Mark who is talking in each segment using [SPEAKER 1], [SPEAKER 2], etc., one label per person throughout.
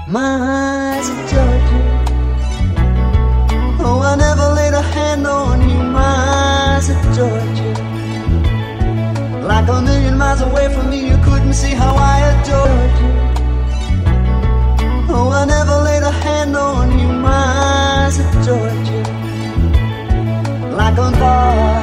[SPEAKER 1] My eyes of Georgia. Oh, I never laid a hand on you. My eyes of Georgia. Like a million miles away from me, you couldn't see how I adored you. Oh, I never laid a hand on you. My eyes of Georgia. Like a boy.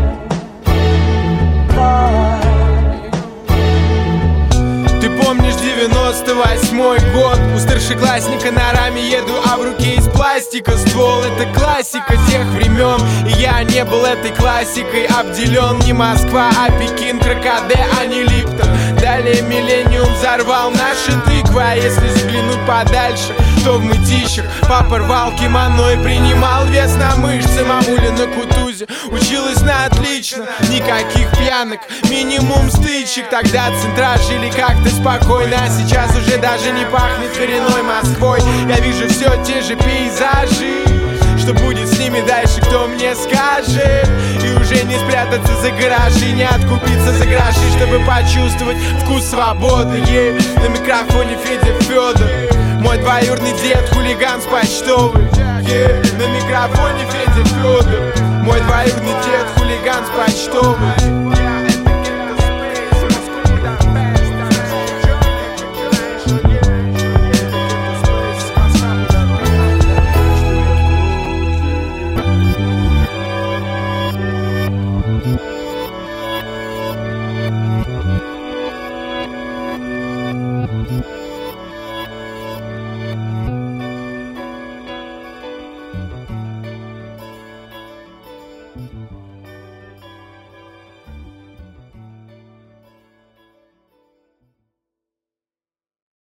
[SPEAKER 2] Ты помнишь 98-й год? У старшеклассника на раме еду, а в руке из пластика ствол. Это классика тех времен, и я не был этой классикой обделен. Не Москва, а Пекин, Крокоде, а не Липтон. Далее миллениум взорвал наши тыквы, а если заглянуть подальше, то в мытищах папа рвал кимоно и принимал вес на мышцы. Мамуля на Кутузе училась на отлично, никаких пьянок, минимум стычек. Тогда центра жили как-то спокойно, а сейчас уже даже не пахнет коренной Москвой. Я вижу все те же пейзажи. Что будет с ними дальше, кто мне скажет? И уже не спрятаться за гаражи, не откупиться за гроши, чтобы почувствовать вкус свободы. На микрофоне Федя Федор, мой двоюродный дед, хулиган с почтовой. На микрофоне Федя Федор, мой двоюродный дед, хулиган с почтовой.